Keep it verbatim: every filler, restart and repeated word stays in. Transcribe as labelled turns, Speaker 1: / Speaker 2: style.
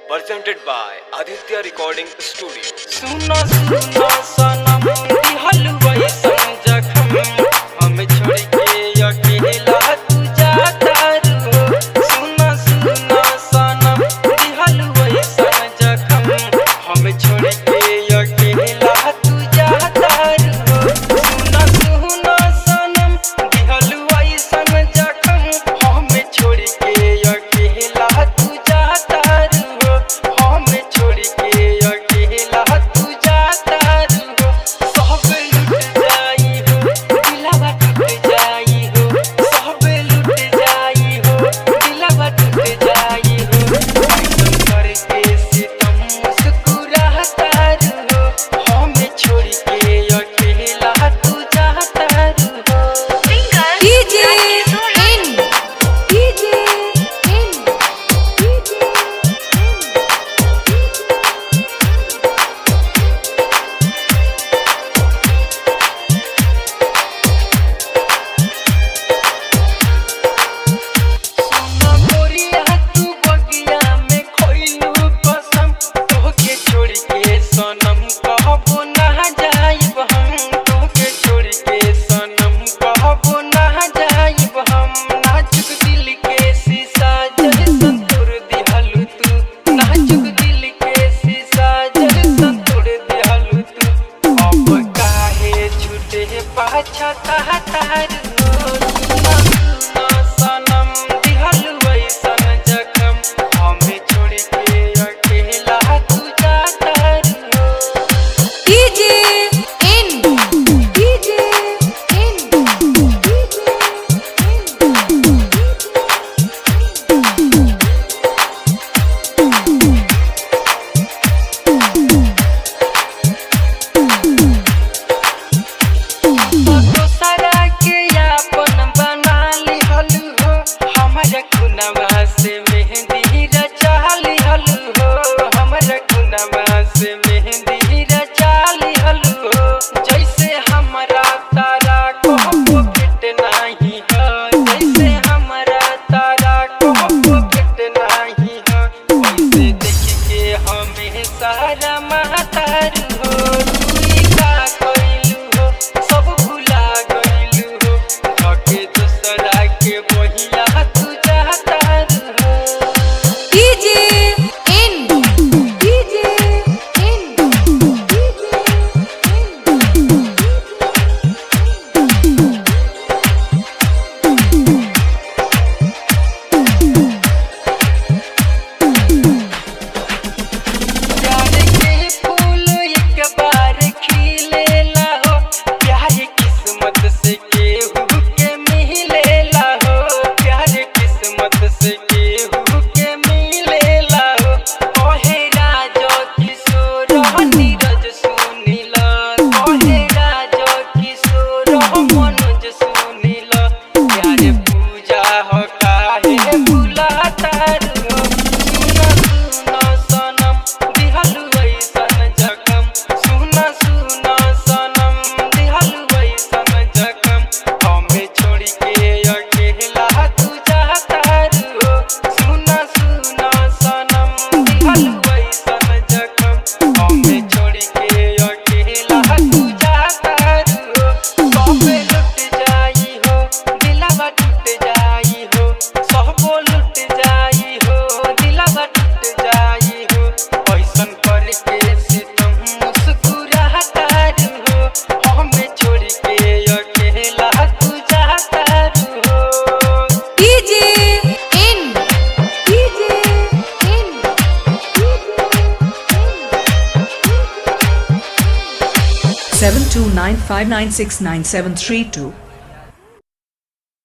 Speaker 1: presented by Aditya Recording Studio.
Speaker 2: सुनो सुनो सनम हलवाई सन जखम हम छोड़ के अकेला तू जाता रो। सुनो सुनो सनम हलवाई सन जखम हम छोड़ के अकेला तू जाता रो। सुनो सुनो सनम हलवाई सन जखम हम छोड़ के अकेला तू जाता रो। हम छोड़ के अकेला तू जाता रो। सब लुट जाई हो दिलवा टूट जाई हो। सब लुट जाई हो दिलवा टूट जाई हो। तुम करके सितम मुस्कुराता रो। हम छोड़ के अकेला तू जाता रो।
Speaker 3: डीजे इन डीजे इन
Speaker 2: सुनो गोरिया तू बगिया में खोइलू कसम तोहके छोड़ के सनम कहबो ना जाइब हम। तोहके छोड़ के सनम कहबो ना जाइब हम। नाजुक दिल के शीशा जैसन तोड़ दिहलू तू। नाजुक दिल के शीशा जैसन तोड़ दिहलू तू। अब काहे छूटे पाछा तार हो। सुनो सुनो सनम दिहलू ऐसन जखम हमें छोड़ के अकेला तू जाता रो।
Speaker 3: डीजे इन डीजे इन
Speaker 2: दोसरा के अपन बना लिहलू हो। हमरा खुनवा से मेहंदी रचा लिहलू हो। हमरा खुनवा से मेहंदी रचा लिहलू हो। जैसे हमरा तारा कहबो भेट नाही हो। जैसे हमरा तारा कहबो भेट नाही हो। वैसे देख के हमें सारा महतार हो। तू का कइलू हो सब भुला गइलू हो। धके दूसरा के बहिया तू जाता रो।
Speaker 3: डीजे इन डीजे इन
Speaker 2: प्यार के फूल एक बार खिलेला हो। प्यार किस्मत से केहू के मिलेला हो। प्यार किस्मत से केहू के मिलेला हो। ओहे राजो किशोर नीरज सुनीला। ओहे राजो किशोर मनोज सुनीला। प्यार पूजा हो काहे भुलाता रो। सुनो सुनो सनम दिहलू ऐसन जखम। सुनो सुनो सनम दिहलू ऐसन जखम हमें छोड़ के अकेला तू जाता रो। सुनो सुनो सनम दिहलू ऐसन जखम हमें छोड़ के अकेला तू जाता रो। सब लुट जाई हो दिलवा टूट जाई हो। सब लुट जाई हो दिलवा टूट जाई हो। ऐसन करके सितम मुस्कुराता रो। हमें छोड़ के अकेला तू जाता रो।
Speaker 3: DJ in DJ in
Speaker 4: seven two nine five nine six nine seven three two